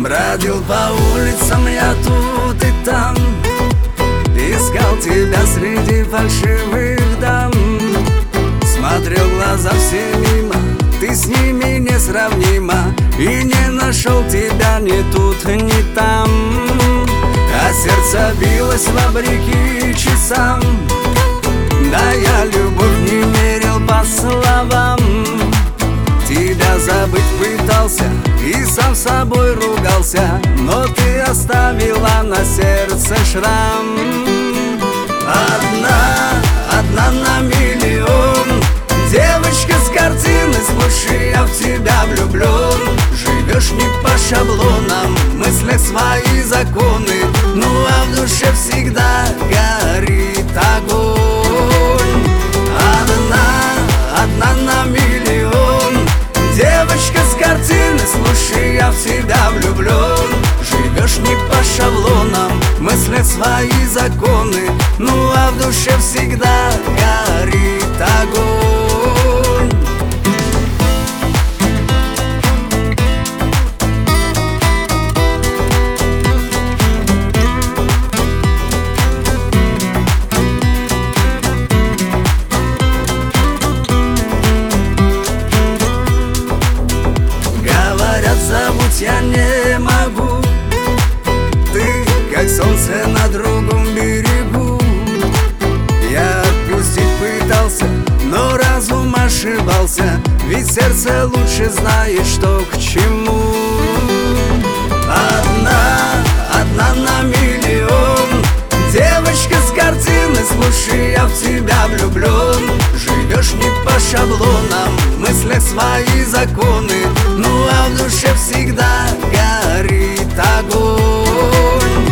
Бродил по улицам я тут и там, искал тебя среди фальшивых дам. Смотрел глаза все мимо, ты с ними несравнима, и не нашел тебя ни тут, ни там. А сердце билось вопреки часам, да я любовь не мерил по словам. Тебя забыть пытался и сам с собой ругался, но ты оставила на сердце шрам. Одна на миллион, девочка с картины, слушай, я в тебя влюблен. Живешь не по шаблонам, в мыслях свои законы, ну а в душе всегда горит огонь. Одна на миллион, девочка с картины, слушай, я в тебя влюблен. Живешь не по шаблонам, в мыслях свои законы, ну а в душе всегда горит огонь. Забудь я не могу, ты как солнце на другом берегу. Я отпустить пытался, но разум ошибался, ведь сердце лучше знает, что к чему. Одна на миллион, девочка с картины, слушай, я в тебя влюблен. Живешь не по шаблонам, в мыслях свои законы, ну а в душе всегда горит огонь.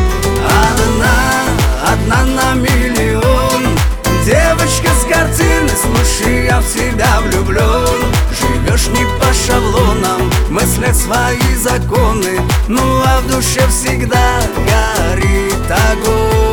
Одна на миллион, девочка с картины, слушай, я в тебя влюблен. Живешь не по шаблонам, в мыслях свои законы, ну а в душе всегда горит огонь.